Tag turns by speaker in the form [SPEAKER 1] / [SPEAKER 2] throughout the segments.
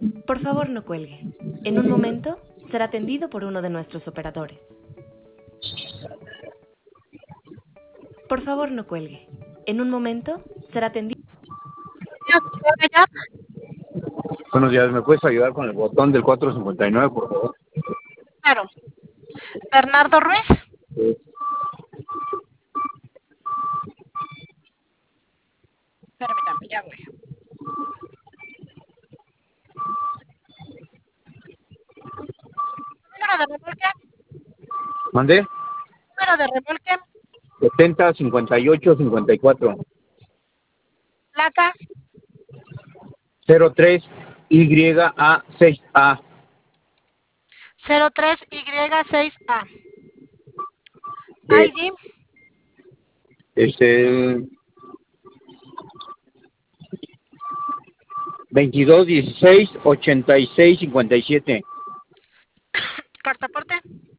[SPEAKER 1] Por favor, no cuelgue. En un momento será atendido por uno de nuestros operadores. Por favor, no cuelgue. En un momento será atendido.
[SPEAKER 2] Buenos días, ¿me puedes ayudar con el botón del 459, por favor?
[SPEAKER 3] Claro. Bernardo Ruiz.
[SPEAKER 2] Sí.
[SPEAKER 3] Permítame, ya voy. Número de remolque.
[SPEAKER 2] ¿Mandé?
[SPEAKER 3] Número de remolque.
[SPEAKER 2] 70 58 54
[SPEAKER 3] Placa.
[SPEAKER 2] 03 YA 6A.
[SPEAKER 3] 03Y6A.
[SPEAKER 2] De,
[SPEAKER 3] ID.
[SPEAKER 2] este 22 16 86 57.
[SPEAKER 3] Cartaporte.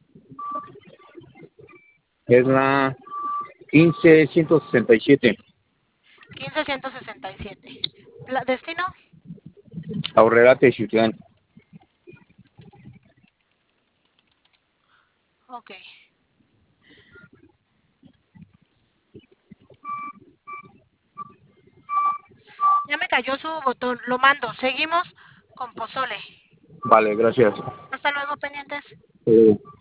[SPEAKER 2] Es la 15 167.
[SPEAKER 3] 15167. Destino.
[SPEAKER 2] Aurrera Texiutlán.
[SPEAKER 3] Ok. Ya me cayó su botón. Lo mando. Seguimos con pozole.
[SPEAKER 2] Vale, gracias.
[SPEAKER 3] Hasta luego, pendientes.